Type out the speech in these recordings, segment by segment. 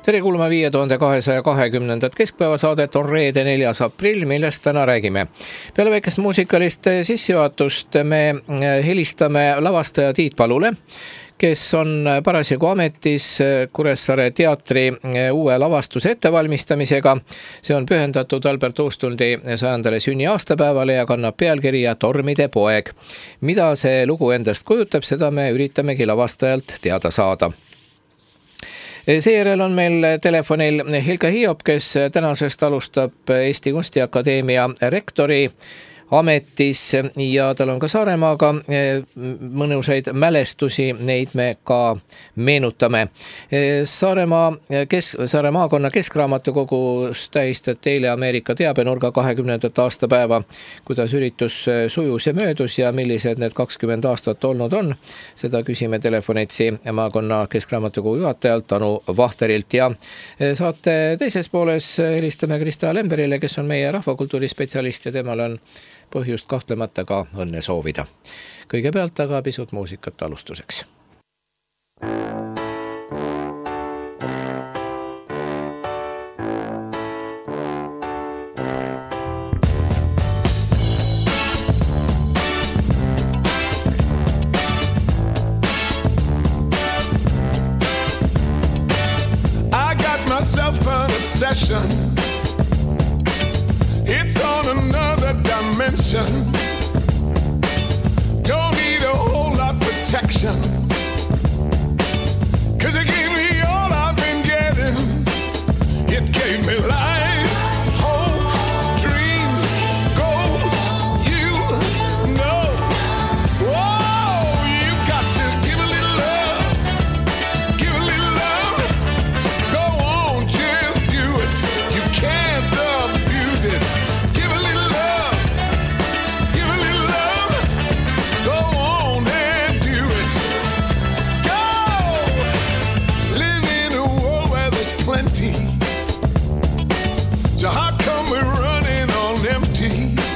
Tere kuulama 5220. keskpäevasaadet, on reede 4. aprill, millest täna räägime. Peale väikest muusikalist sissejuhatust me helistame lavastaja Tiit Palule, kes on parasjagu ametis Kuressaare teatri uue lavastuse ettevalmistamisega. See on pühendatud Albert Uustuldi 100. sünniaastapäevale ja kannab pealkirja Tormide poeg. Mida see lugu endast kujutab, seda me üritamegi lavastajalt teada saada. Seejärel on meil telefonil Hilka Hiob, kes tänasest alustab Eesti Kunstiakadeemia rektori ametis ja tal on ka Saaremaaga mõnusaid mälestusi, neid me ka meenutame. Saare maakonna keskraamatukogus tähistati eile Ameerika teabenurga 20. aastapäeva. Kuidas üritus sujus ja möödus ja millised need 20 aastat olnud on, seda küsime telefonitsi maakonna keskraamatukogu juhatajalt Anu Vahterilt ja saate teises pooles helistame Krista Lemberile, kes on meie rahvakultuurispetsialist ja temal on põhjust kahtlemata ka õnne soovida. Kõigepealt aga pisut muusikat alustuseks. I got myself an obsession. It's on another dimension. Don't need a whole lot of protection. 'Cause it gave me all I've been getting. It gave me life, hope, dreams, goals, you know. Whoa, you've got to give a little love. Give a little love. Go on, just do it. You can't abuse it. So how come we're running on empty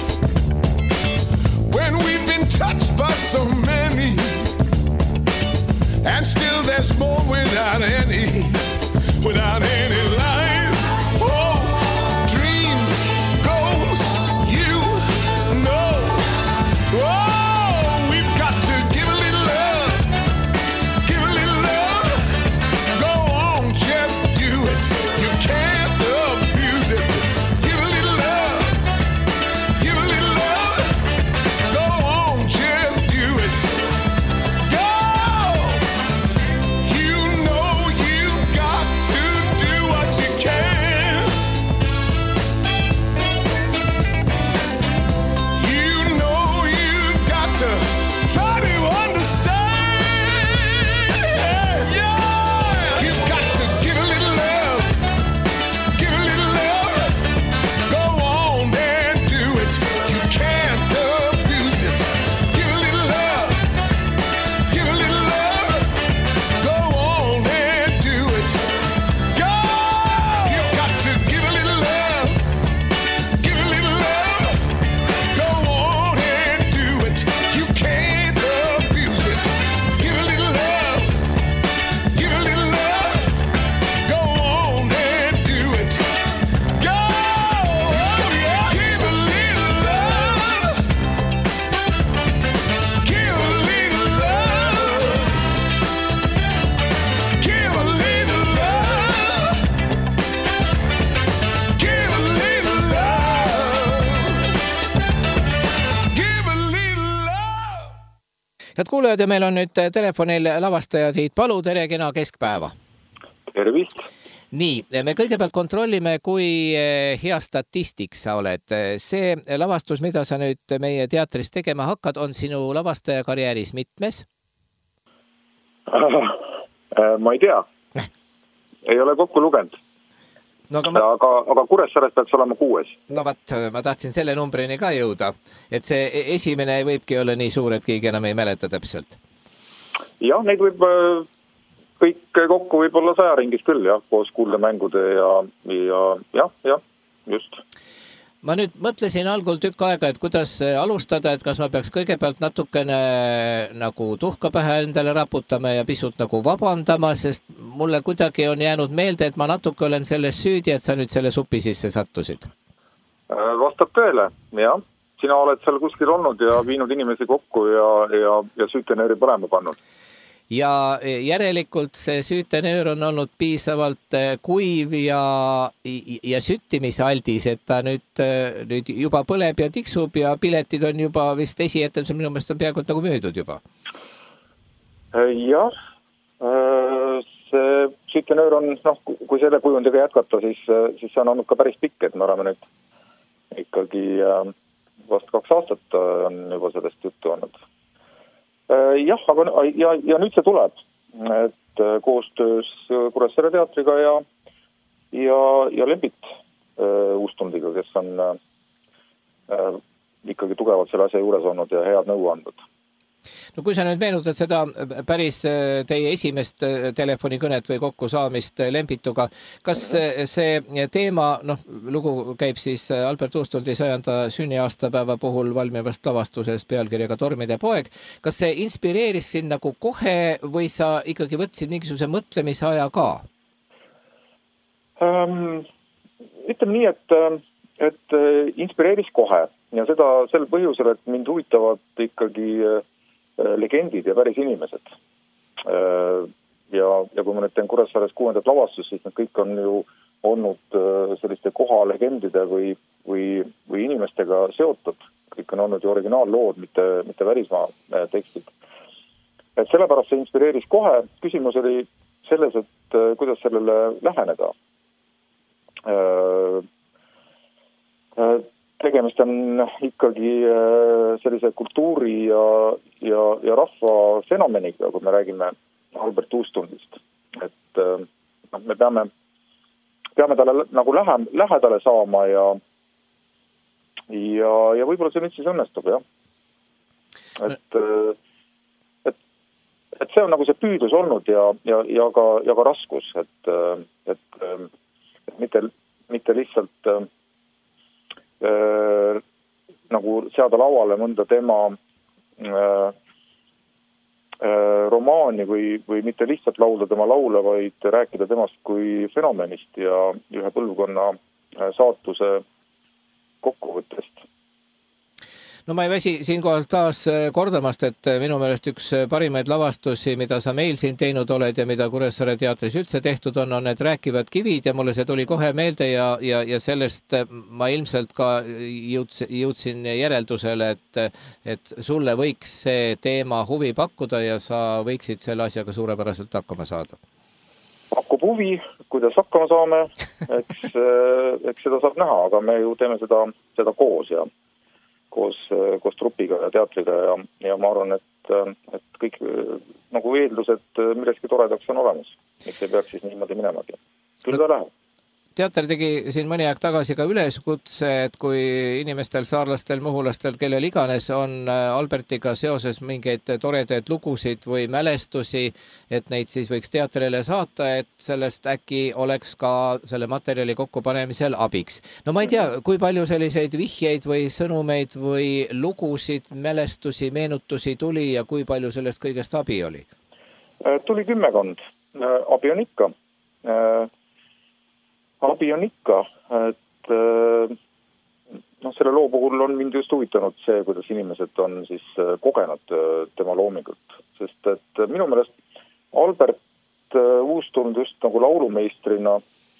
when we've been touched by so many, and still there's more without any life, hope, dreams, goals, you know. Oh, we've got to give a little love, give a little love. Go on, just do it. You can't abuse it. Give a little love, give a little love. Go on, just do it. Go! You know you've got to do what you can. You know you've got to try to understand. Yeah! You've got to give a little love, give a little love. Go on and do it. You can't abuse it. Give a little love, give a little love. Go on and do it. Go! You've got to give a little love, give a little love. Go on and do it. You can't abuse it. Give a little love, give a little love. Go on and do it. Go! Oh, yeah. Give a little love. Give a little love. Give a little love. Give a little love. Give a little love. Head kuulajad, ja meil on nüüd telefonil lavastaja Tiit Palu, tere, kena keskpäeva. Tervist. Nii, me kõigepealt kontrollime, kui hea statistik sa oled. See lavastus, mida sa nüüd meie teatris tegema hakkad, on sinu lavastaja karjääris mitmes? Ma ei tea. Ei ole kokku lugenud. No, aga Kuressaares peaks olema 6. No vaat, ma tahtsin selle numbrini ka jõuda, et see esimene võibki olla nii suur, et keegi enam ei mäleta täpselt. Jah, neid võib kõik kokku võib-olla 100 ringis küll, jah, koos kuuldemängude ja just. ma nüüd mõtlesin algul tükk aega, et kuidas alustada, et kas ma peaks kõigepealt natukene nagu tuhka pähe endale raputama ja pisut nagu vabandama, sest mulle kuidagi on jäänud meelde, et ma natuke olen selles süüdi, et sa nüüd selle supi sisse sattusid. Vastab tõele, jah. Sina oled seal kuskil olnud ja viinud inimesi kokku ja süütenööri põlema pannud. Ja järelikult see süütenöör on olnud piisavalt kuiv ja süttimisaldis, et ta nüüd juba põleb ja tiksub ja piletid on juba vist esietendusel minu meelest on peaaegu nagu möödud juba. Jah, see süütenöör on, kui selle kujundiga jätkata, siis see on olnud ka päris pikk, et me oleme nüüd ikkagi vast 2 aastat on juba sellest juttu olnud. Jah, aga ja nüüd see tuleb, et koostöös Kuressaare teatriga ja Lembit Uustundiga, kes on ikkagi tugevalt selle asja juures olnud ja head nõu andnud. No kui sa nüüd meenutad seda päris teie esimest telefonikõnet või kokkusaamist Lembituga, kas see teema, lugu käib siis Albert Uustundi 100. sünniaastapäeva puhul valmivast lavastusest pealkirjaga Tormide poeg, kas see inspireeris sind nagu kohe või sa ikkagi võtsid mingisuguse mõtlemisaja ka? Ütleme nii, et inspireeris kohe ja seda sel põhjusel, et mind huvitavad ikkagi legendid ja päris inimesed. Ja kui ma nüüd teen Kuressaares 6. lavastus, siis need kõik on ju olnud selliste kohalegendide või inimestega seotud. Kõik on olnud ju originaallood, mitte välismaa tekstid. Et sellepärast see inspireeris kohe. Küsimus oli selles, et kuidas sellele läheneda. Tegemist on ikkagi sellise kultuuri ja rahva fenomeniga, kui me räägime Albert Uustundist. Et me peame talle nagu lähedale saama ja võib-olla see nüüd siis õnnestub, jah. Et see on nagu see püüdlus olnud ja ka raskus, et mitte lihtsalt nagu seada lauale mõnda tema romaani või mitte lihtsalt laulda tema laule, vaid rääkida temast kui fenomenist ja ühe põlvkonna saatuse kokkuvõttest. No ma ei väsi siinkohal taas kordamast, et minu meelest üks parimaid lavastusi, mida sa meil siin teinud oled ja mida Kuressaare teatris üldse tehtud on need rääkivad kivid ja mulle see tuli kohe meelde ja sellest ma ilmselt ka jõudsin järeldusele, et sulle võiks see teema huvi pakkuda ja sa võiksid selle asjaga suurepäraselt hakkama saada. Pakub huvi, kuidas hakkama saame, eks seda saab näha, aga me ju teeme seda koos ja koos trupiga ja teatriga ja ma arvan, et kõik nagu eeldused milleski toredaks on olemas. Miks ei peaks siis niimoodi minemagi? Küll ta läheb. Teater tegi siin mõni aeg tagasi ka üleskutse, et kui inimestel, saarlastel, muhulastel, kellel iganes on Albertiga seoses mingeid toredaid lugusid või mälestusi, et neid siis võiks teatrile saata, et sellest äkki oleks ka selle materjali kokkupanemisel abiks. No ma ei tea, kui palju selliseid vihjeid või sõnumeid või lugusid, mälestusi, meenutusi tuli ja kui palju sellest kõigest abi oli? Tuli 10. Abi on ikka. Et selle loo puhul on mind just huvitanud see, kuidas inimesed on siis kogenud tema loomingut. Sest et minu meelest Albert Uustund just nagu laulumeistrina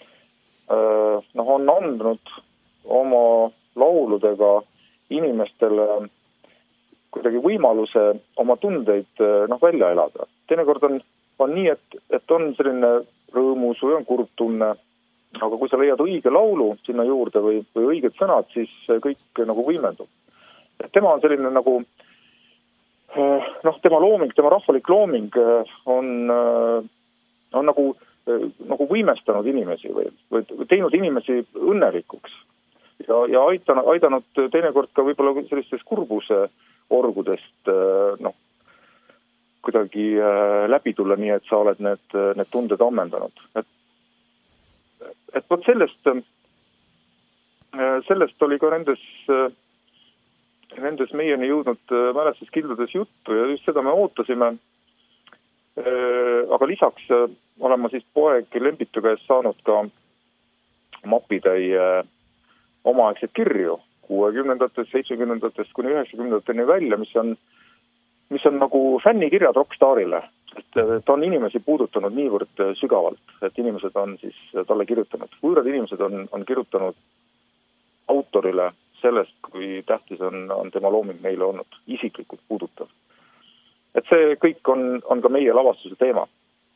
on andnud oma lauludega inimestele kuidagi võimaluse oma tundeid välja elada. Teinekord on nii, et on selline rõõmus või on kurb tunne. Aga kui sa leiad õige laulu sinna juurde või õiged sõnad, siis kõik nagu võimendub. Tema on selline nagu, tema looming, tema rahvalik looming on nagu võimestanud inimesi või teinud inimesi õnnelikuks ja aidanud teinekord ka võib-olla sellistest kurbuse orgudest kuidagi läbi tulla nii, et sa oled need tunded ammendanud. Et võt sellest sellest oli ka nendes meieni jõudnud mälestuskildudes juttu ja just seda me ootasime. Aga lisaks olen ma siis poeg Lembitu käest saanud ka mapitäie omaaegseid kirju 60-ndatest, 70-ndatest kuni 90-ndateni välja, mis on nagu fännikirjad rockstarile. Ta on inimesi puudutanud niivõrd sügavalt, et inimesed on siis talle kirjutanud. Võõrad inimesed on kirjutanud autorile sellest, kui tähtis on tema looming neile olnud, isiklikult puudutav. Et see kõik on ka meie lavastuse teema.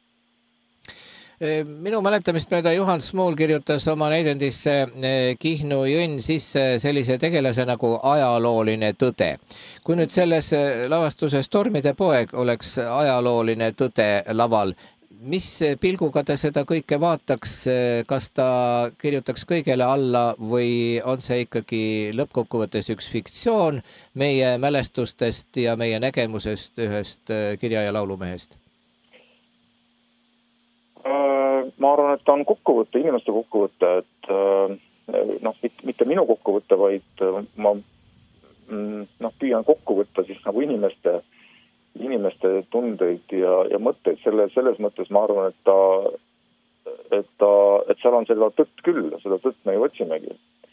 Minu mäletamist mööda Juhan Smuul kirjutas oma näidendisse Kihnu Jõnn sisse sellise tegelase nagu ajalooline tõde. Kui nüüd selles lavastuses Tormide poeg oleks ajalooline tõde laval, mis pilguga ta seda kõike vaataks, kas ta kirjutaks kõigele alla või on see ikkagi lõppkokkuvõttes üks fiktsioon meie mälestustest ja meie nägemusest ühest kirja- ja laulumehest? Ma arvan, et ta on kokkuvõte, inimeste kokkuvõte, et mitte minu kokkuvõte, vaid ma püüan kokku võtta siis nagu inimeste tundeid ja mõtteid. Selles mõttes ma arvan, et seal on seda tõtt küll, seda tõtt me ju otsimegi.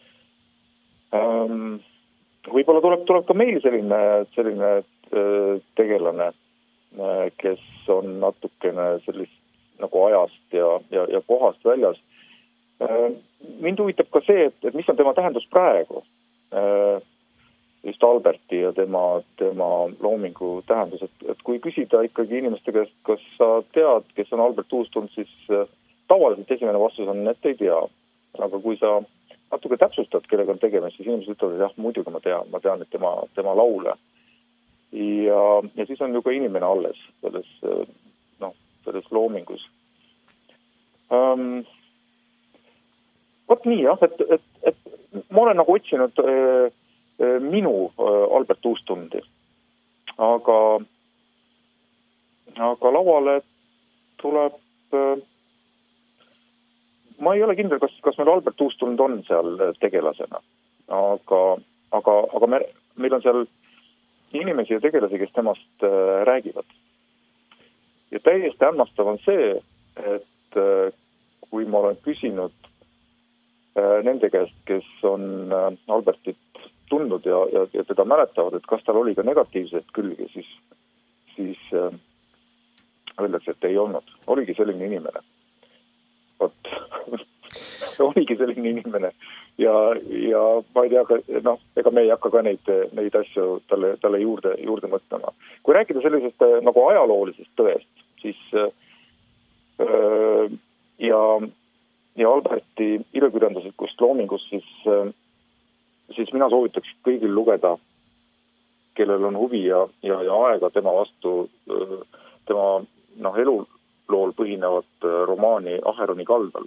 Võib-olla tuleb ka meil selline tegelane, kes on natukene sellist nagu ajast ja kohast väljas. Mind huvitab ka see, et mis on tema tähendus praegu. Just Alberti ja tema loomingu tähendus. Et kui küsida ikkagi inimeste käest, kas sa tead, kes on Albert Uustund, siis tavaliselt esimene vastus on, et ei tea. Aga kui sa natuke täpsustad, kellega on tegemist, siis inimesed ütlevad, et jah, muidugi ma tean, et tema laule. Ja siis on ju ka inimene alles selles loomingus. Vot nii jah, et ma olen nagu otsinud minu Albert Uustundi, aga lauale tuleb, ma ei ole kindel, kas meil Albert Uustund on seal tegelasena, aga meil on seal inimesi ja tegelasi, kes temast räägivad. Ja täiesti hämmastav on see, et kui ma olen küsinud nende käest, kes on Albertit tundnud ja teda mäletavad, et kas tal oli ka negatiivseid külgi, siis öeldakse, et ei olnud. Oligi selline inimene. Oligi selline inimene. Ja ma ei tea, ega me ei hakka ka neid asju talle juurde mõtlema. Kui rääkida sellisest nagu ajaloolisest tõest, siis ja Alberti ilukirjanduslikust loomingust, siis mina soovitaks kõigil lugeda, kellel on huvi ja aega tema vastu, tema elulool põhinevat romaani Aheroni kaldal.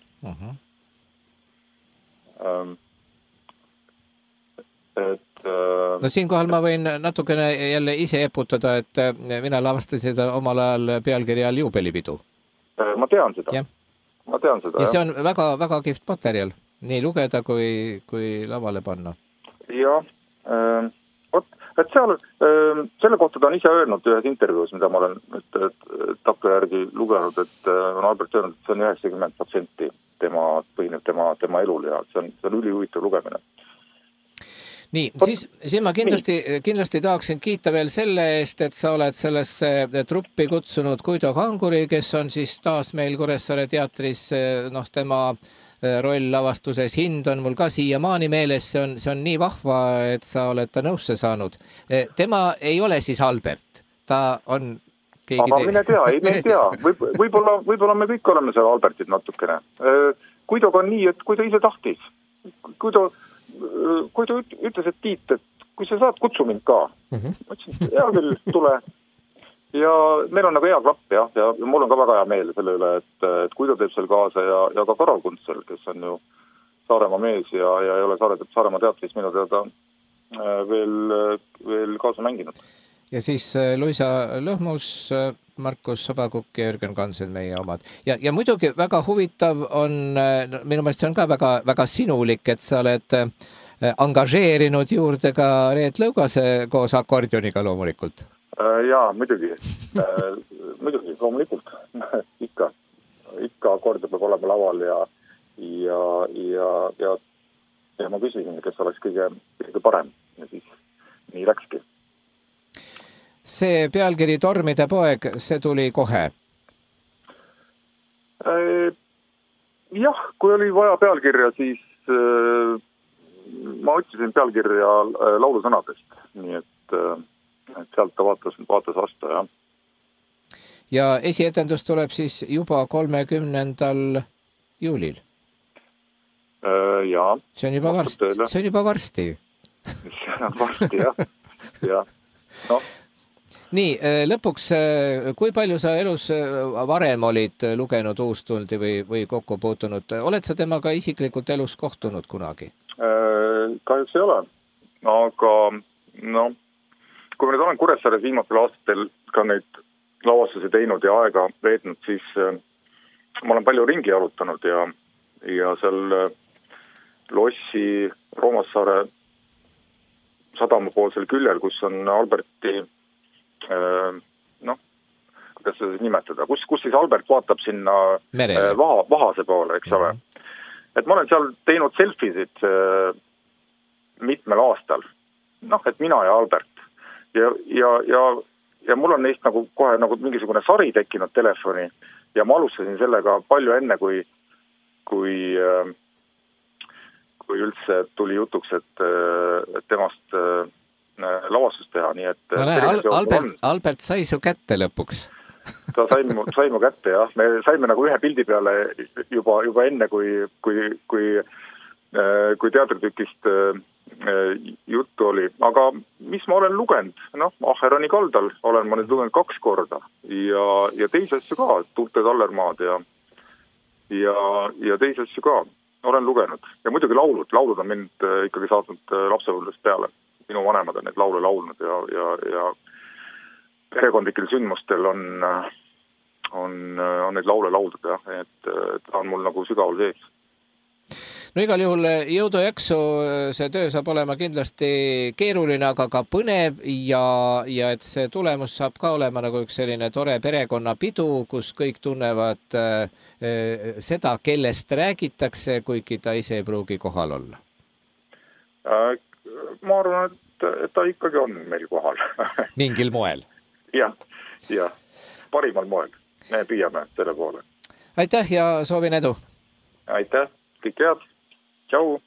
No siinkohal ma võin natukene jälle ise eputada, et mina lavastasin seda omal ajal pealkirja all Juubelipidu. Ma tean seda. Ja see on väga kihvt materjal, nii lugeda kui lavale panna. Jah, et seal, selle kohta ta on ise öelnud ühes intervjuus, mida ma olen takka järgi lugenud, et on Albert öelnud, et see on 90% põhineb tema elul ja see on ülihuvitav lugemine. Nii, siis ma kindlasti tahaksin kiita veel selle eest, et sa oled sellesse truppi kutsunud Guido Kanguri, kes on siis taas meil Kuressaare teatris, tema roll lavastuses Hind on mul ka siiamaani meeles, see on nii vahva, et sa oled ta nõusse saanud. Tema ei ole siis Albert, ta on keegi aga mine tea, võib-olla me kõik oleme seal Albertid natukene. Guidoga on nii, et kui ta ise tahtis, kui ta ütles, et Tiit, et kui sa saad, kutsu mind ka. Ma ütlesin, hea küll, tule. Ja meil on nagu hea klapp, ja mul on ka väga hea meel selle üle, et Guido teeb seal kaasa ja ka Karol Kuntsel, kes on ju Saaremaa mees ja ei ole Saaremaa teatris minu teada veel kaasa mänginud. ja siis Luisa Lõhmus, Markus Sobakukk ja Jürgen Kansen, meie omad. Ja muidugi väga huvitav on, minu meelest see on ka väga, väga sinulik, et sa oled angažeerinud juurde ka Reet Lõugase koos akordioniga loomulikult. Jaa, muidugi. Muidugi, loomulikult. Ikka akorde peab olema laval ja ma küsisin, kes oleks kõige parem ja siis nii läkski. See pealkiri Tormide poeg, see tuli kohe? Jah, kui oli vaja pealkirja, siis ma otsisin pealkirja laulusõnadest, nii et sealt ta vaatas vastu, jah. Ja esietendus tuleb siis juba 30. juulil? Jaa. See on juba varsti. See on varsti, jah. No. Nii, lõpuks, kui palju sa elus varem olid lugenud Uustuldi või kokku puutunud? Oled sa temaga isiklikult elus kohtunud kunagi? Kahjuks ei ole. Aga kui ma nüüd olen Kuressaares viimastel aastatel ka neid lavastusi teinud ja aega veetnud, siis ma olen palju ringi jalutanud ja seal Lossi Roomassaare sadamapoolsel küljel, kus on Alberti kuidas seda nimetada, kus siis Albert vaatab sinna Vahase poole, eks ole. Et ma olen seal teinud selfisid mitmel aastal. Et mina ja Albert. Ja mul on neist kohe mingisugune sari tekkinud telefoni ja ma alustasin sellega palju enne, kui üldse tuli jutuks, et temast lavastust teha, nii et... Albert sai su kätte lõpuks. Ta sai mu kätte, jah. Me saime ühe pildi peale juba enne, kui teatritükist juttu oli. Aga mis ma olen lugenud? Aheroni kaldal olen ma nüüd lugenud 2 korda ja teisi asju ka, Tuulte Tallermaad ja teisi asju ka olen lugenud. Ja muidugi laulud on mind ikkagi saatnud lapsepõlvest peale. Minu vanemad on neid laule laulnud ja perekondlikel sündmustel on neid laule lauldud, jah, et ta on mul sügaval sees. No igal juhul jõudu jaksu, see töö saab olema kindlasti keeruline, aga ka põnev ja et see tulemus saab ka olema üks selline tore perekonnapidu, kus kõik tunnevad seda, kellest räägitakse, kuigi ta ise ei pruugi kohal olla. Ma arvan, et ta ikkagi on meil kohal. Mingil moel. Ja, parimal moel. Me püüame selle poole. Aitäh ja soovin edu. Aitäh, kõik head. Tšau.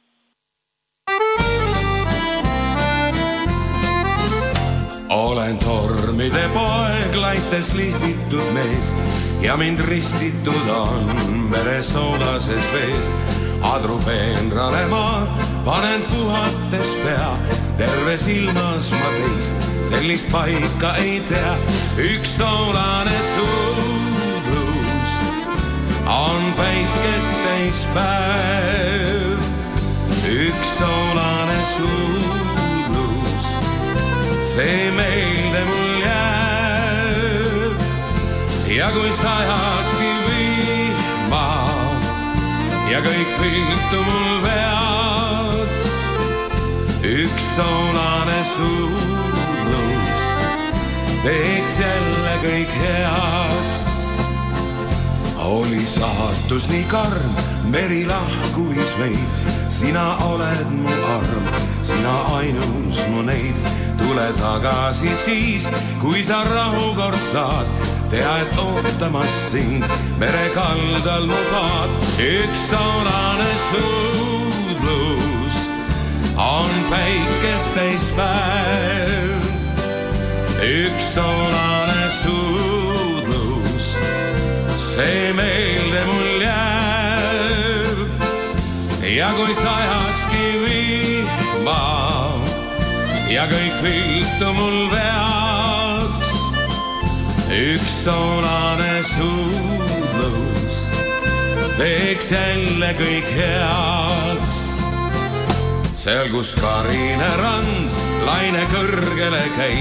Olen tormide poeg, laites lihvitud mees ja mind ristitud on meresoodases vees. Adrupeenrale ma panen puhates pea, terve silmas ma teist, sellist paika ei tea. Üks soolane suudlus on päikest täis päev. Üks soolane suudlus, see meelde mul jääb. Ja kui sajakski vihma ja kõik viltu mul veaks, üks soolane suudlus teeks jälle kõik heaks. Oli saatus nii karm, meri lahkuis meid, sina oled mu arm, sina ainus mu neid. Tule tagasi siis, kui sa rahukord saad, tea, et ootamas sind mere kaldal mu paad. Üks soolane suudlus on päikest täis päev. Üks soolane suudlus, see meelde mul jääb. Ja kui sajakski vihma ja kõik viltu mul veaks, üks soolane suudlus teeks jälle kõik heaks. Seal, kus karine rand laine kõrgele käib,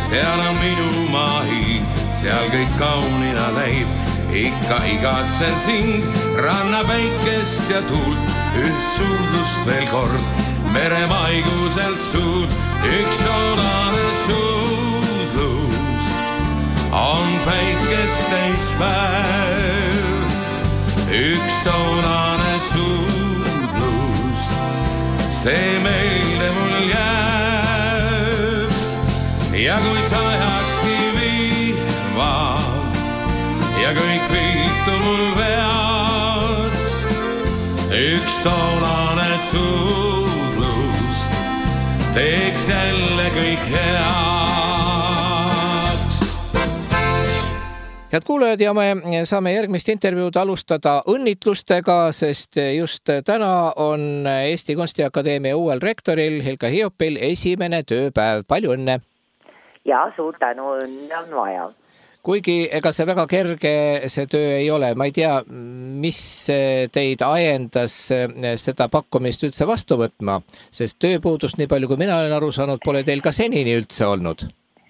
seal on minu mahi, seal kõik kaunina näib. Ikka igatsen sind, ranna päikest ja tuult, üht suudlust veel kord, meremaiguselt suud, üks soolane suudlus on päikest täis päev. Üks soolane suudlus, see meelde mul jääb. Ja kui sajakski vihva ja kõik viltu mul veaks, üks soolane suudlus teeks jälle kõik heaks. Head kuulajad, ja me saame järgmist intervjuud alustada õnnitlustega, sest just täna on Eesti Kunstiakadeemia uuel rektoril Hilka Hiopil esimene tööpäev. Palju õnne! Ja suur tänu, õnne on vaja. Kuigi ega see väga kerge see töö ei ole. Ma ei tea, mis teid ajendas seda pakkumist üldse vastu võtma, sest tööpuudust, nii palju kui mina olen aru saanud, pole teil ka senini üldse olnud.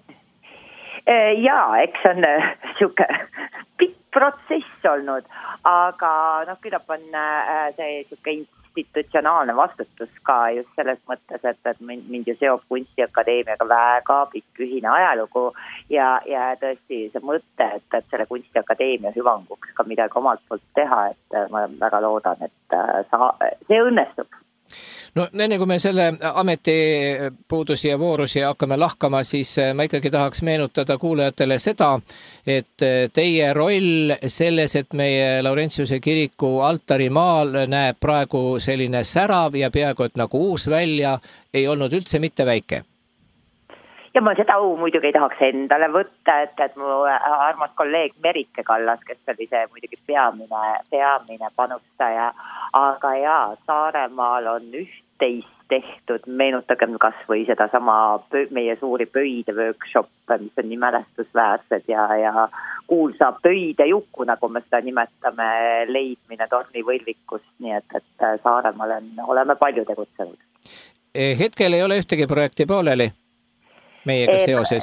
Jaa, eks on siuke pikk protsess olnud, aga küllap on see siuke institutsionaalne vastutus ka just selles mõttes, et mind ju seob Kunstiakadeemiaga väga pikk ühine ajalugu ja tõesti see mõte, et selle Kunstiakadeemia hüvanguks ka midagi omalt poolt teha, et ma väga loodan, et see õnnestub. No enne kui me selle ametipuudusi ja voorusi hakkame lahkama, siis ma ikkagi tahaks meenutada kuulajatele seda, et teie roll selles, et meie Laurentiuse kiriku altarimaal näeb praegu selline särav ja peaaegu et nagu uus välja, ei olnud üldse mitte väike. Ja ma seda muidugi ei tahaks endale võtta, et mu armas kolleeg Merike Kallas, kes oli see muidugi peamine panustaja, aga jaa, Saaremaal on üht-teist tehtud, meenutagem kas või seda sama meie suuri pöide workshop, mis on nii mälestusväärsed ja kuulsa pöide jukku, nagu me seda nimetame, leidmine tornivõlvikust, nii et Saaremaal oleme palju tegutsenud. Hetkel ei ole ühtegi projekti pooleli meiega seoses?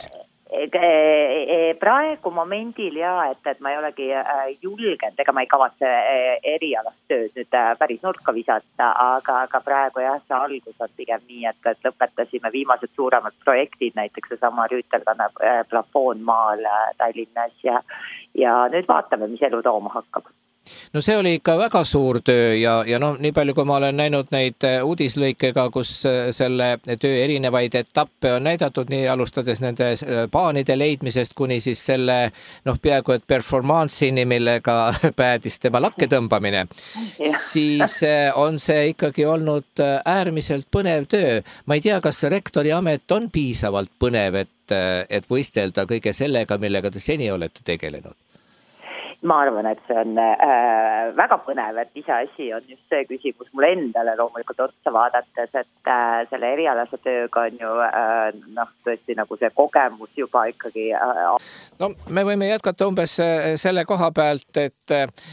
Praegu momendil et ma ei olegi julgenud, ega ma ei kavatse erialast tööd nüüd päris nurka visata, aga praegu see algus on pigem nii, et lõpetasime viimased suuremad projektid, näiteks see sama Rüütelkanna plafoonmaal Tallinnas ja nüüd vaatame, mis elu tooma hakkab. No see oli ikka väga suur töö ja nii palju, kui ma olen näinud neid uudislõikega, kus selle töö erinevaid etappe on näidatud, nii alustades nende paanide leidmisest kuni siis selle peaaegu et performance'ini, millega päädis tema lakke tõmbamine, siis on see ikkagi olnud äärmiselt põnev töö. Ma ei tea, kas rektori amet on piisavalt põnev, et võistelda kõige sellega, millega te seni olete tegelenud? Ma arvan, et see on väga põnev, et iseasi on just see küsimus mulle endale loomulikult otsa vaadates, et selle erialase tööga on ju tõesti nagu see kogemus juba ikkagi. No me võime jätkata umbes selle koha pealt, et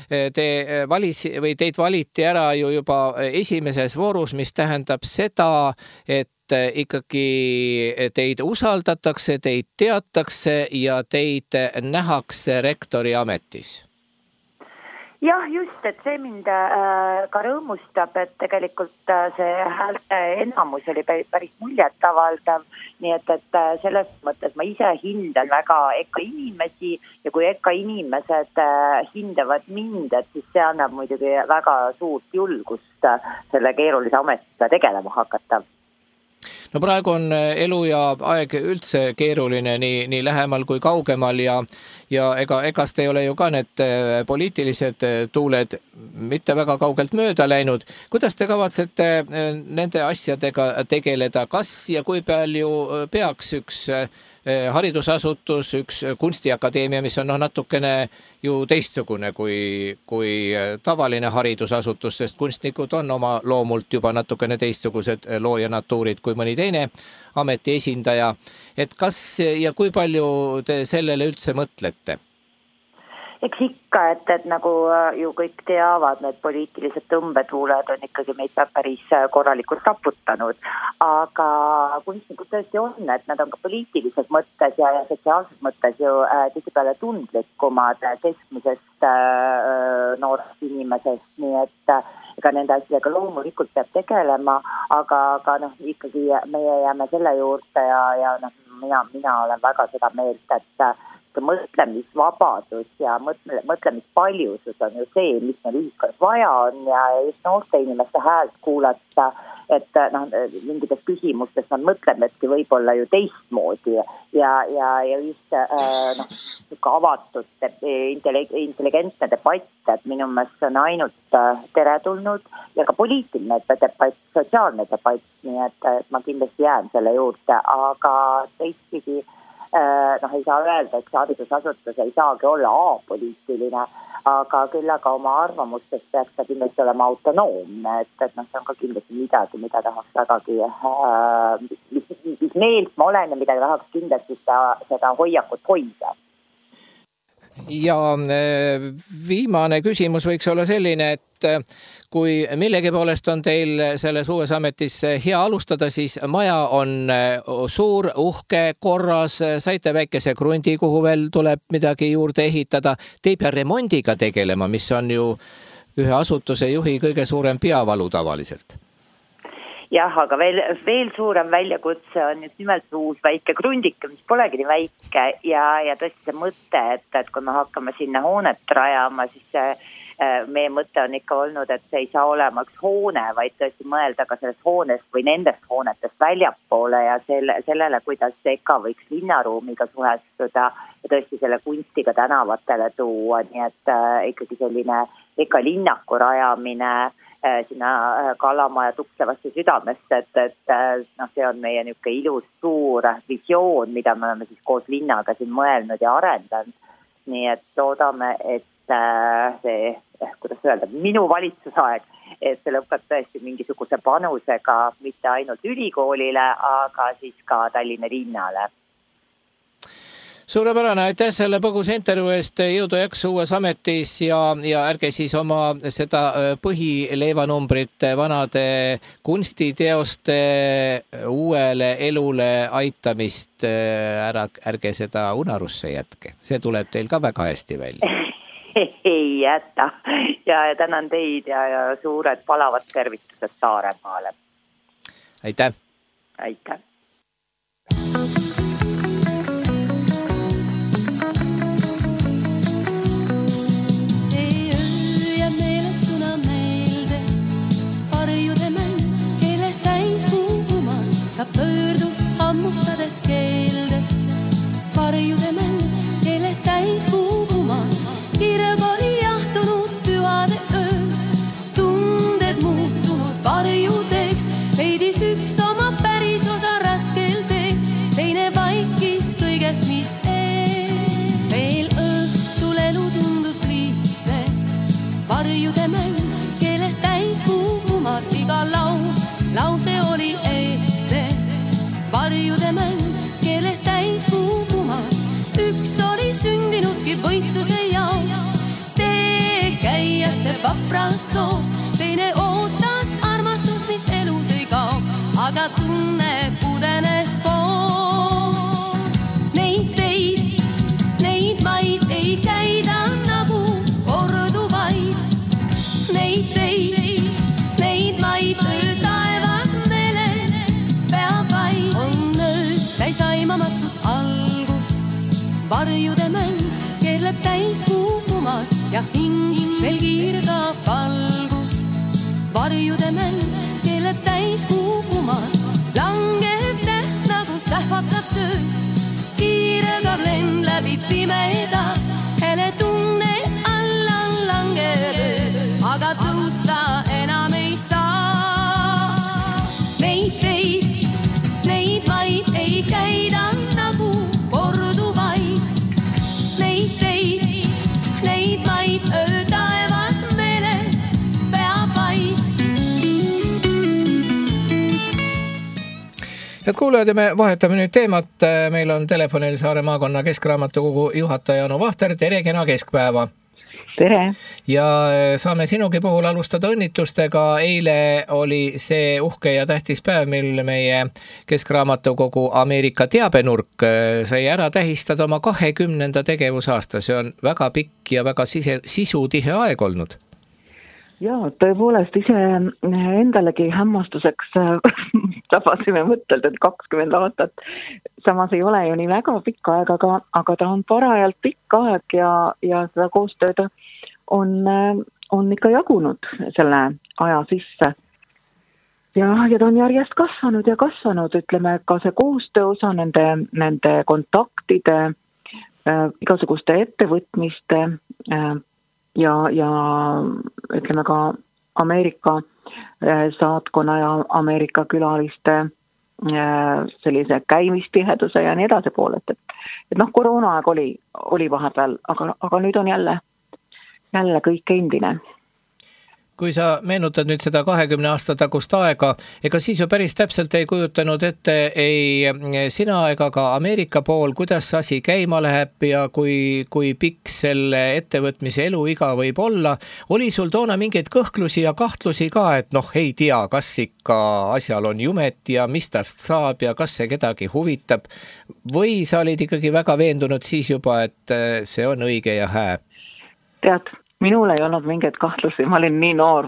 teid valiti ära ju juba esimeses voorus, mis tähendab seda, et ikkagi teid usaldatakse, teid teatakse ja teid nähakse rektori ametis. Jah, just, et see mind ka rõõmustab, et tegelikult see häälte enamus oli päris muljetavaldav, nii et selles mõttes ma ise hindan väga EKA inimesi ja kui EKA inimesed hindavad mind, et siis see annab muidugi väga suurt julgust selle keerulise ametiga tegelema hakata. No praegu on elu ja aeg üldse keeruline nii lähemal kui kaugemal ja egast ei ole ju ka need poliitilised tuuled mitte väga kaugelt mööda läinud. Kuidas te kavatsete nende asjadega tegeleda? Kas ja kui palju peaks üks haridusasutus, üks kunstiakadeemia, mis on natukene ju teistsugune kui tavaline haridusasutus, sest kunstnikud on oma loomult juba natukene teistsugused loojanatuurid kui mõni teine ameti esindaja. Et kas ja kui palju te sellele üldse mõtlete? Eks ikka, et nagu ju kõik teavad, need poliitilised tõmbetuuled on ikkagi meid päris korralikult taputanud, aga kunstnikud tõesti on, et nad on ka poliitilises mõttes ja sotsiaalses mõttes ju tihtipeale tundlikumad keskmisest noorest inimesest, nii et ega nende asjadega loomulikult peab tegelema, aga noh, ikkagi meie jääme selle juurde ja noh, mina olen väga seda meelt, et mõtlemisvabadus ja mõtlemispaljusus on ju see, mis meil ühiskonnas vaja on ja just noorte inimeste häält kuulata, et noh, mingites küsimustes nad mõtlemedki võib-olla ju teistmoodi ja just noh, avatud intelligentne debatt, et minu meelest on ainult teretulnud ja ka poliitiline debatt, sotsiaalne debatt, nii et ma kindlasti jään selle juurde, aga teistpidi noh, ei saa öelda, et haridusasutus ei saagi olla apoliitiline, aga küll aga oma arvamustest peaks ta kindlasti olema autonoomne, et noh, see on ka kindlasti midagi, mida tahaks vägagi, mis meelt ma olen ja mida tahaks kindlasti seda hoiakut hoida. Ja viimane küsimus võiks olla selline, et kui millegi poolest on teil selles uues ametis hea alustada, siis maja on suur, uhke, korras, saite väikese krundi, kuhu veel tuleb midagi juurde ehitada. Te ei pea remondiga tegelema, mis on ju ühe asutuse juhi kõige suurem peavalu tavaliselt. Jah, aga veel suurem väljakutse on just nimelt uus väike krundike, mis polegi nii väike ja tõesti see mõte, et kui me hakkame sinna hoonet rajama, siis meie mõte on ikka olnud, et see ei saa olema üks hoone, vaid tõesti mõelda ka sellest hoonest või nendest hoonetest väljapoole ja sellele, kuidas see ka võiks linnaruumiga suhestuda ja tõesti selle kunstiga tänavatele tuua, nii et ikkagi selline ikka linnaku rajamine sinna Kallamaja tuksevasse südamesse, et noh, see on meie niisugune ilus suur visioon, mida me oleme siis koos linnaga siin mõelnud ja arendanud. Nii et loodame, et see, kuidas öelda, minu valitsusaeg, et see lõpeb tõesti mingisuguse panusega mitte ainult ülikoolile, aga siis ka Tallinna linnale. Suurepärane, aitäh selle põgusa intervjuu eest, jõudu jaksu uues ametis ja ärge siis oma seda põhileivanumbrit vanade kunstiteoste uuele elule aitamist ärge seda unarusse jätke. See tuleb teil ka väga hästi välja. Ei jäta ja tänan teid ja suured palavad tervitused Saaremaale. Aitäh! Aitäh! Sa pöördus hammustades keelde, varjude mäng, keles täis kuumas. Kirg oli jahtunud pühade öö, tunded muutunud varjudeks. Veidis üks oma päris osa raskelt teeb, teine vaikis kõigest, mis ees. Veel õhtul elu tundus lihtne, varjude mäng, keles täis kuumas. Iga lause oli varjude mäng, keeles täis kuumas. Üks oli sündinudki võitluse jaoks, tee käijate vaprast soost. Teine ootas armastust, mis elus ei kaoks, aga tunne pudenes koos. Neid teid, neid maid ei käida nagu korduvaid. Neid teid, neid maid taevas meeles peab vaid. Täis aimamatut algust, varjude mäng, keerleb täis kuumas ja hing veel kiirgab valgust. Varjude mäng, keerleb täis kuumas, langeb täht nagu sähvatab sööst. Kiirgab lend läbi pimeda, hele tunne alla langeb, aga tõusta enam ei saa. Neid maid ei käida nagu korduvaid. Neid maid öö taevas meeles peab vaid. Head kuulajad, ja me vahetame nüüd teemat. Meil on telefonil Saare maakonna Keskraamatukogu juhataja Anu Vahter. Tere, kena keskpäeva! Tere! Ja saame sinugi puhul alustada õnnitlustega. Eile oli see uhke ja tähtis päev, mil meie Keskraamatukogu Ameerika teabenurk sai ära tähistada oma 20. tegevusaasta. See on väga pikk ja väga sisutihe aeg olnud. Jaa, tõepoolest ise endalegi hämmastuseks tabasime mõttelt, et 20 aastat. Samas ei ole ju nii väga pikk aeg, aga ta on parajalt pikk aeg ja seda koostööd on ikka jagunud selle aja sisse. Ja ta on järjest kasvanud, ütleme ka see koostöö osa nende kontaktide, igasuguste ettevõtmiste ja ütleme ka Ameerika saatkonna ja Ameerika külaliste sellise käimistiheduse ja nii edasi poolest, et koroona aeg oli vahepeal, aga nüüd on jälle kõik endine. Kui sa meenutad nüüd seda 20 aasta tagust aega, ega siis ju päris täpselt ei kujutanud ette ei sina ega ka Ameerika pool, kuidas asi käima läheb ja kui pikk selle ettevõtmise eluiga võib olla. Oli sul toona mingeid kõhklusi ja kahtlusi ka, et ei tea, kas ikka asjal on jumet ja mis tast saab ja kas see kedagi huvitab? Või sa olid ikkagi väga veendunud siis juba, et see on õige ja hää? Tead, minul ei olnud mingeid kahtlusi, ma olin nii noor,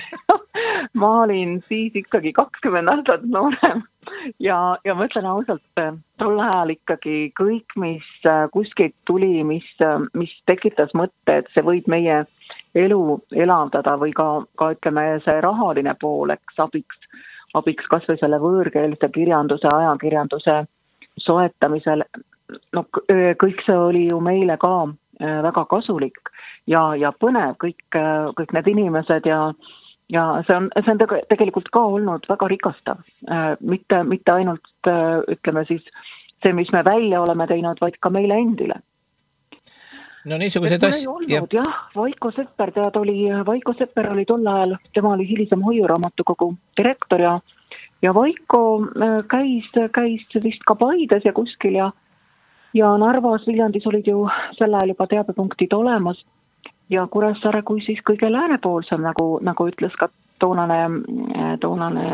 ma olin siis ikkagi 20 aastat noorem ja ma ütlen ausalt, tol ajal ikkagi kõik, mis kuskilt tuli, mis tekitas mõtte, et see võib meie elu elavdada või ka ütleme see rahaline pool, eks abiks kas või selle võõrkeelse kirjanduse, ajakirjanduse soetamisel, kõik see oli ju meile ka väga kasulik ja põnev, kõik need inimesed ja see on tegelikult ka olnud väga rikastav. Mitte ainult, ütleme siis, see, mis me välja oleme teinud, vaid ka meile endile. No niisugused Vaiko Sepper oli tol ajal, tema oli hilisem hoiuraamatukogu direktor ja Vaiko käis vist ka Paides ja kuskil ja Narvas, Viljandis olid ju sel ajal juba teabepunktid olemas ja Kuressaare kui siis kõige läänepoolsem, nagu ütles ka toonane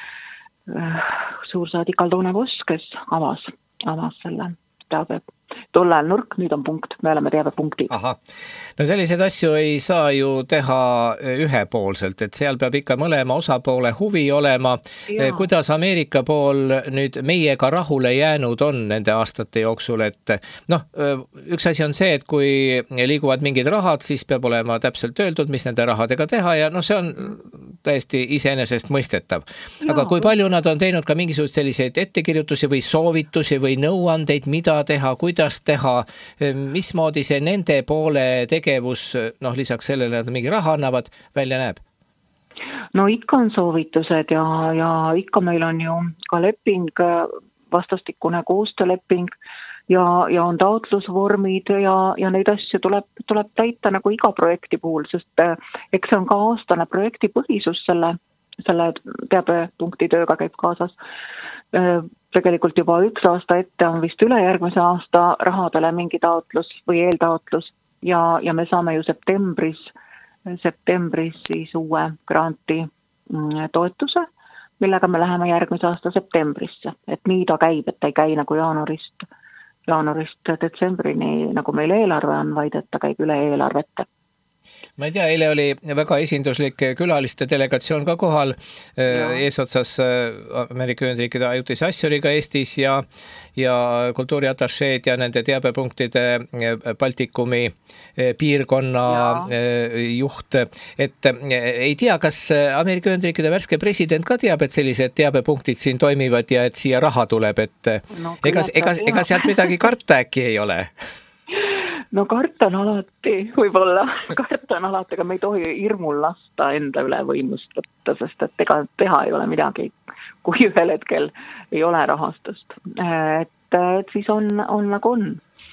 suursaadik Aldona Voss, kes avas selle teabe. Tol ajal nurk, nüüd on punkt, me oleme teabepunktid. Aha, no selliseid asju ei saa ju teha ühepoolselt, et seal peab ikka mõlema osapoole huvi olema. Kuidas Ameerika pool nüüd meiega rahule jäänud on nende aastate jooksul, et üks asi on see, et kui liiguvad mingid rahad, siis peab olema täpselt öeldud, mis nende rahadega teha ja see on täiesti iseenesest mõistetav. Aga kui palju nad on teinud ka mingisugused selliseid ettekirjutusi või soovitusi või nõuandeid, mida teha, kuidas teha, mismoodi see nende poole tegevus, lisaks sellele, et mingi raha annavad, välja näeb? No ikka on soovitused ja ikka meil on ju ka leping, vastastikune koostööleping ja on taotlusvormid ja neid asju tuleb täita nagu iga projekti puhul, sest eks see on ka aastane projektipõhisus selle teabepunkti tööga käib kaasas. Tegelikult juba 1 aasta ette on vist ülejärgmise aasta rahadele mingi taotlus või eeltaotlus ja me saame ju septembris siis uue granti toetuse, millega me läheme järgmise aasta septembrisse. Et nii ta käib, et ta ei käi nagu jaanuarist detsembrini, nagu meil eelarve on, vaid et ta käib üle eelarvete. Ma ei tea, eile oli väga esinduslik külaliste delegatsioon ka kohal eesotsas Ameerika Ühendriikide ajutise asjuriga Eestis ja kultuuriatašeed ja nende teabepunktide Baltikumi piirkonna juht. Et ei tea, kas Ameerika Ühendriikide värske president ka teab, et sellised teabepunktid siin toimivad ja et siia raha tuleb, et ega sealt midagi karta äkki ei ole? No kartan alati, võib-olla kartan alati, aga me ei tohi hirmul lasta enda üle võimust võtta, sest et ega teha ei ole midagi, kui ühel hetkel ei ole rahastust. Et siis on nagu on.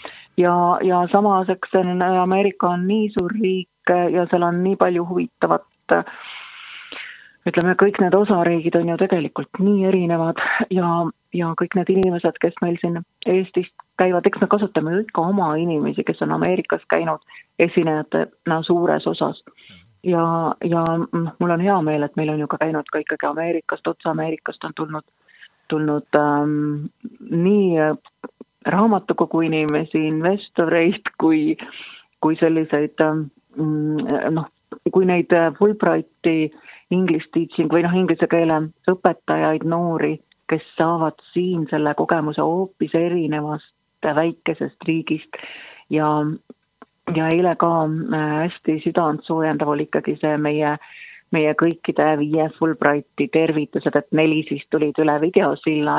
Ja samas, eks Ameerika on nii suur riik ja seal on nii palju huvitavat ütleme, kõik need osariigid on ju tegelikult nii erinevad ja kõik need inimesed, kes meil siin Eestist käivad, eks me kasutame ikka oma inimesi, kes on Ameerikas käinud esinejatena suures osas. Ja mul on hea meel, et meil on ju ka käinud ka ikkagi Ameerikast, otse Ameerikast on tulnud nii raamatukogu inimesi, investoreid kui selliseid, kui neid Fulbrighti English teaching või inglise keele õpetajaid noori, kes saavad siin selle kogemuse hoopis erinevast väikesest riigist ja eile ka hästi südant soojendav oli ikkagi see meie kõikide 5 Fulbrighti tervitused, et 4 siis tulid üle videosilla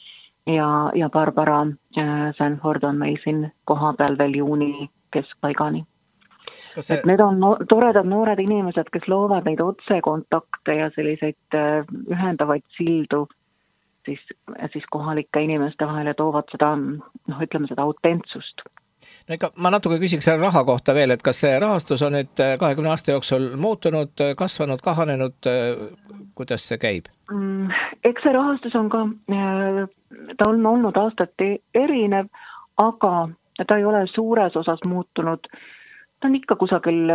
ja Barbara Sanford on meil siin koha peal veel juuni keskpaigani. Et need on toredad noored inimesed, kes loovad neid otsekontakte ja selliseid ühendavaid sildu siis kohalike inimeste vahel ja toovad seda, ütleme seda autentsust. No ikka, ma natuke küsiks selle raha kohta veel, et kas see rahastus on nüüd 20 aasta jooksul muutunud, kasvanud, kahanenud, kuidas see käib? Eks see rahastus on ka, ta on olnud aastati erinev, aga ta ei ole suures osas muutunud. Ta on ikka kusagil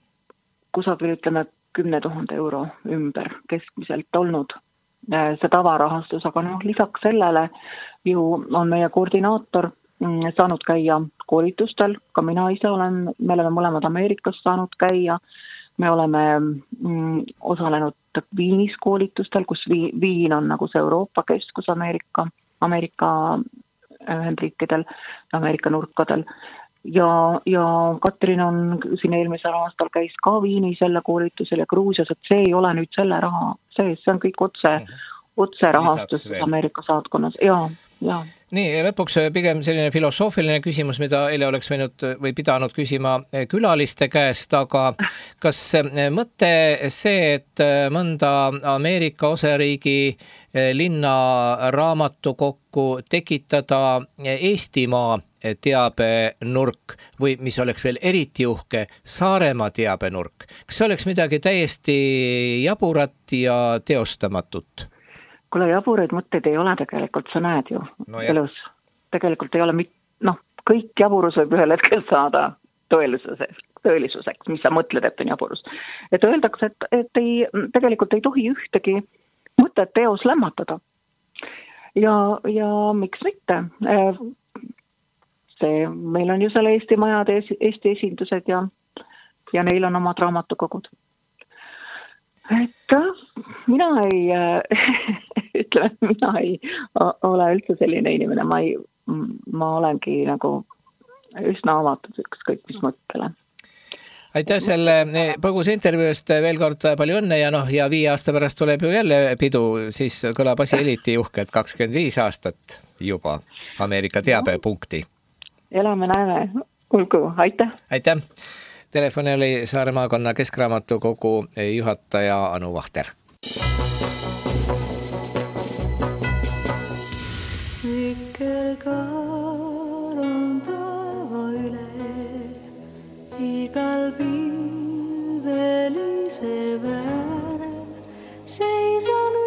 ütleme 10 000 euro ümber keskmiselt olnud see tavarahastus, aga lisaks sellele ju on meie koordinaator saanud käia koolitustel, ka mina ise me oleme mõlemad Ameerikas saanud käia, me oleme osalenud Viinis koolitustel, kus Viin on nagu see Euroopa keskus Ameerika Ühendriikidel, Ameerika nurkadel. Ja Katrin on siin eelmisel aastal käis ka Viinis selle koolitusel ja Gruusias, et see ei ole nüüd selle raha sees, see on kõik otse rahastus Ameerika saatkonnas. Ja. Nii, lõpuks pigem selline filosoofiline küsimus, mida eile oleks võinud või pidanud küsima külaliste käest, aga kas mõte see, et mõnda Ameerika osariigi linna raamatukokku tekitada Eestimaa teabenurk või mis oleks veel eriti uhke, Saaremaa teabenurk. Kas see oleks midagi täiesti jaburat ja teostamatut? Kuule, jaburaid mõtteid ei ole tegelikult, sa näed ju elus. Tegelikult ei ole, kõik jaburus võib ühel hetkel saada tõelisuseks, mis sa mõtled, et on jaburus. Et öeldakse, et tegelikult ei tohi ühtegi mõtet teos lämmatada. Ja miks mitte? Meil on ju seal Eesti majade, Eesti esindused ja neil on omad raamatukogud. Et mina ei ole üldse selline inimene, ma olengi nagu üsna avatud ükskõik mis mõttele. Aitäh selle põgus intervjuust veel kord palju õnne ja 5 aasta pärast tuleb ju jälle pidu, siis kõlab asi eliti uhke, et 25 aastat juba Ameerika teabepunkti. Elame, näeme, olgu, aitäh! Aitäh! Telefoni oli Saare maakonna keskraamatukogu juhataja Anu Vahter. Vikerkaar on taeva üle, igal pilvelise väärev, seisan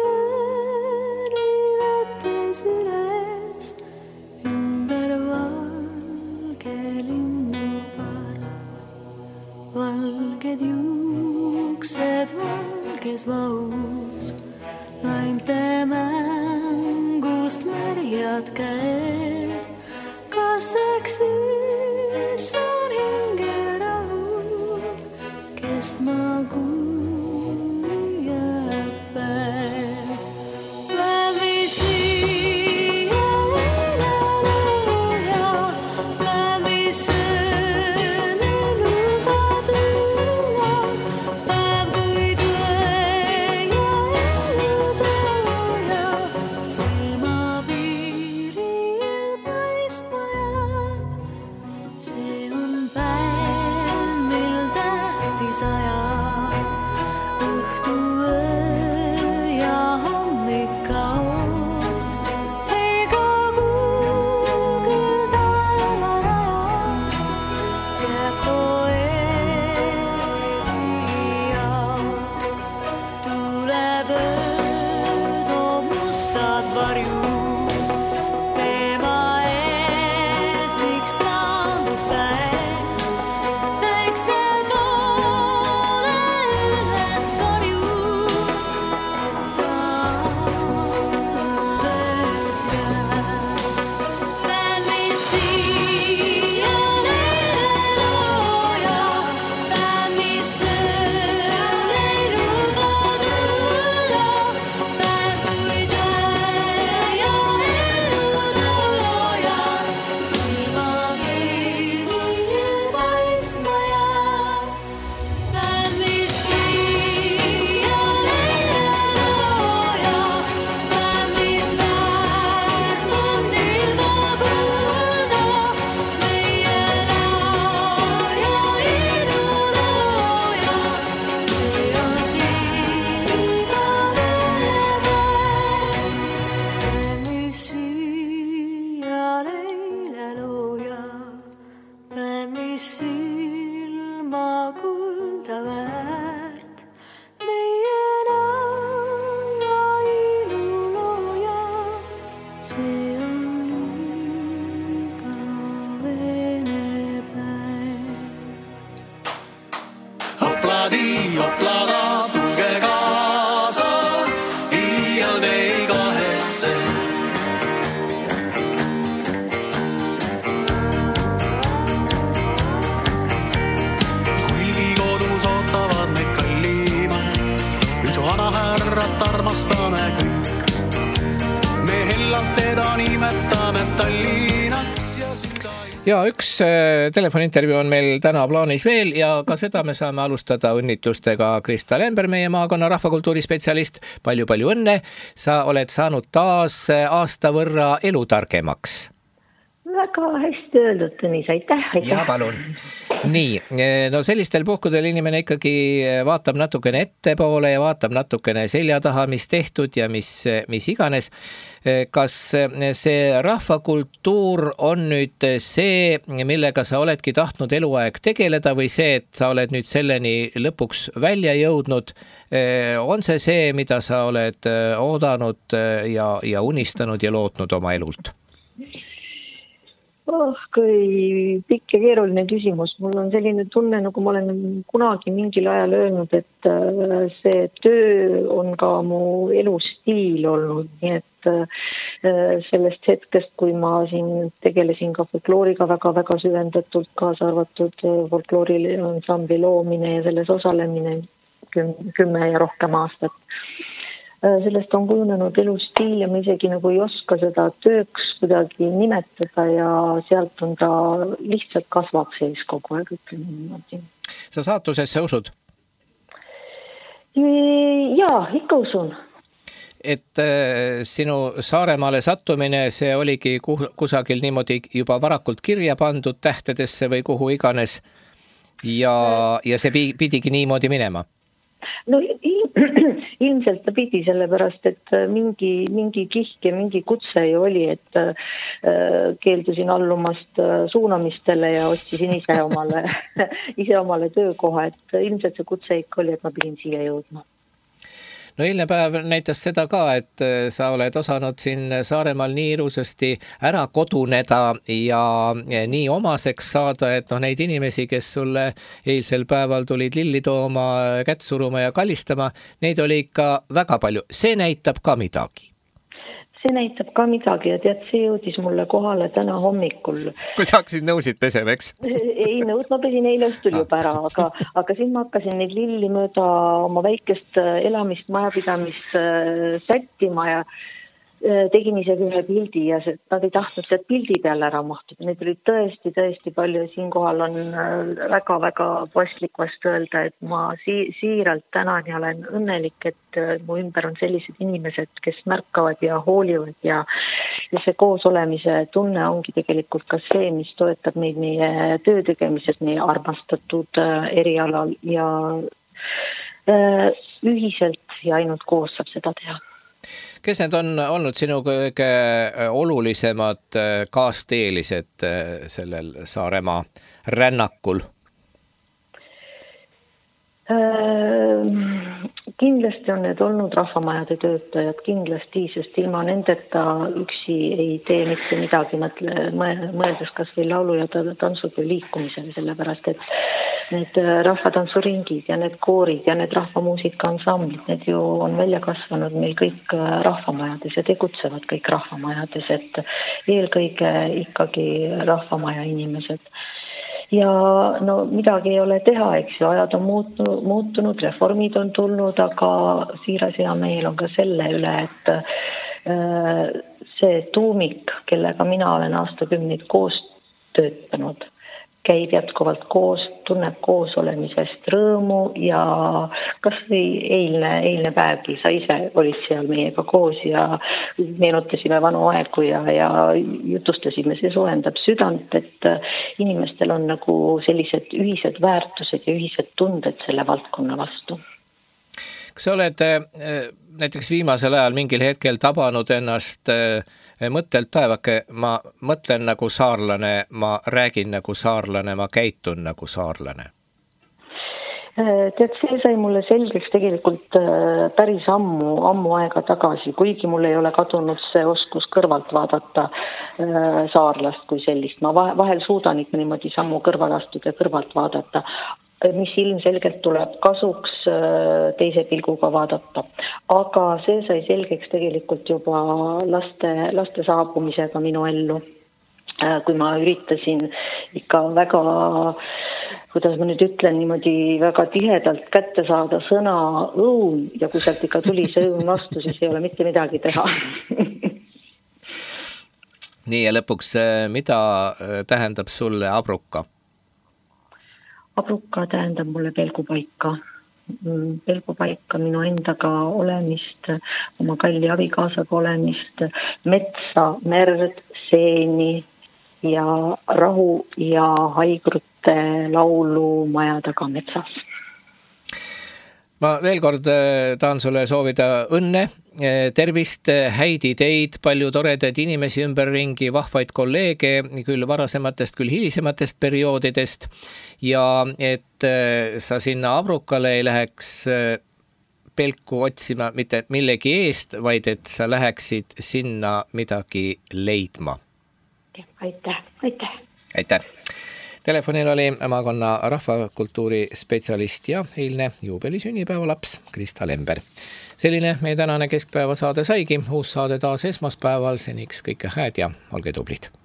vetes üles, ümber valge linnuparv, valged juuksed valges vaus, lainte mängust märjad käed, kas eksis on hingerahu, kestma kui jääb päev. Läbi siia läbi sööne luba tulla, silma kulda väärt. Meie näoja ilulooja, see on igavene päev. Hopladi, hoplada, tulge kaasa, iial te ei kahetse. Kuigi kodus ootavad meid kallimad, nüüd vanahärrat armastame kõik. Me hellalt teda nimetame Tallinnaks ja süda. Ja üks telefoniintervjuu on meil täna plaanis veel ja ka seda me saame alustada õnnitlustega. Krista Lember, meie maakonna rahvakultuuri spetsialist, palju-palju õnne. Sa oled saanud taas aasta võrra elutargemaks. Väga hästi öeldud, Tõnis, aitäh. Ja palun. Nii, no sellistel puhkudel inimene ikkagi vaatab natukene ettepoole ja vaatab natukene selja taha, mis tehtud ja mis iganes. Kas see rahvakultuur on nüüd see, millega sa oledki tahtnud eluaeg tegeleda või see, et sa oled nüüd selleni lõpuks välja jõudnud? On see, mida sa oled oodanud ja unistanud ja lootnud oma elult? Kui pikk ja keeruline küsimus. Mul on selline tunne, nagu ma olen kunagi mingil ajal öelnud, et see töö on ka mu elustiil olnud. Nii et sellest hetkest, kui ma siin tegelesin ka folklooriga väga-väga süvendatult, kaasa arvatud folklooriansambli loomine ja selles osalemine 10 ja rohkem aastat. Sellest on kujunenud elustiil ja ma isegi nagu ei oska seda tööks kuidagi nimetada ja sealt on ta lihtsalt kasvab sees kogu aeg. Sa saatusesse usud? Jaa, ikka usun. Et sinu Saaremaale sattumine, see oligi kusagil niimoodi juba varakult kirja pandud tähtedesse või kuhu iganes ja see pidigi niimoodi minema? No ilmselt ta pidi sellepärast, et mingi kihk ja mingi kutse ju oli, et keeldusin allumast suunamistele ja otsisin ise omale töökoha, et ilmselt see kutse ikka oli, et ma pidin siia jõudma. No eilne päev näitas seda ka, et sa oled osanud siin Saaremaal nii ilusasti ära koduneda ja nii omaseks saada, et neid inimesi, kes sulle eilsel päeval tulid lilli tooma, kätt suruma ja kallistama, neid oli ikka väga palju. See näitab ka midagi. See näitab ka midagi ja tead, see jõudis mulle kohale täna hommikul. Kui sa hakkasid nõusid pesema, eks? Ei, nõud ma pesin eile õhtul juba ära, aga siin ma hakkasin neid lilli mööda oma väikest elamist, majapidamist sättima ja tegin isegi ühe pildi ja nad ei tahtnud sealt pildi peale ära mahtuda. Neid oli tõesti palju. Siinkohal on väga-väga paslik vast öelda, et ma siiralt tänan ja olen õnnelik, et mu ümber on sellised inimesed, kes märkavad ja hoolivad ja see koosolemise tunne ongi tegelikult ka see, mis toetab meid meie töö tegemises, meie armastatud erialal ja ühiselt ja ainult koos saab seda teha. Kes need on olnud sinu kõige olulisemad kaasteelised sellel Saaremaa rännakul? Kindlasti on need olnud rahvamajade töötajad, kindlasti, sest ilma nendeta üksi ei tee mitte midagi, mõeldes kas või laulu ja tantsutöö liikumisele, sellepärast et need rahvatantsuringid ja need koorid ja need rahvamuusika ansamblid, need ju on välja kasvanud meil kõik rahvamajades ja tegutsevad kõik rahvamajades, et eelkõige ikkagi rahvamaja inimesed. Ja no midagi ei ole teha, eks ju, ajad on muutunud, reformid on tulnud, aga siiras hea meel on ka selle üle, et see tuumik, kellega mina olen aastakümneid koos töötanud, käib jätkuvalt koos, tunneb koos olemisest rõõmu ja kas või eilne päevgi, sa ise olid seal meiega koos ja meenutasime vanu aegu ja jutustasime, see soojendab südant, et inimestel on nagu sellised ühised väärtused ja ühised tunded selle valdkonna vastu. kas sa oled näiteks viimasel ajal mingil hetkel tabanud ennast mõttelt, taevake, ma mõtlen nagu saarlane, ma räägin nagu saarlane, ma käitun nagu saarlane? Tead, see sai mulle selgeks tegelikult päris ammu aega tagasi, kuigi mul ei ole kadunud see oskus kõrvalt vaadata saarlast kui sellist. Ma vahel suudan ikka niimoodi sammu kõrval astuda ja kõrvalt vaadata, mis ilmselgelt tuleb kasuks teise pilguga vaadata. Aga see sai selgeks tegelikult juba laste saabumisega minu ellu. Kui ma üritasin ikka väga, kuidas ma nüüd ütlen, niimoodi väga tihedalt kätte saada sõna õun ja kui sealt ikka tuli see õun vastu, siis ei ole mitte midagi teha. Nii ja lõpuks, mida tähendab sulle abruka? Abruka tähendab mulle pelgupaika. Pelgupaika minu endaga olemist, oma kalli abikaasaga olemist, metsa, merd, seeni ja rahu ja haigrute laulu maja taga metsas. Ma veel kord tahan sulle soovida õnne, tervist, häid ideid, palju toredaid inimesi ümberringi, vahvaid kolleege, küll varasematest, küll hilisematest perioodidest ja et sa sinna abrukale ei läheks pelku otsima mitte millegi eest, vaid et sa läheksid sinna midagi leidma. Aitäh. Aitäh. Telefonil oli maakonna rahvakultuuri spetsialist ja eilne juubeli sünnipäevalaps Krista Lember. Selline meie tänane keskpäeva saade saigi, uus saade taas esmaspäeval, seniks kõike hääd ja olge tublid.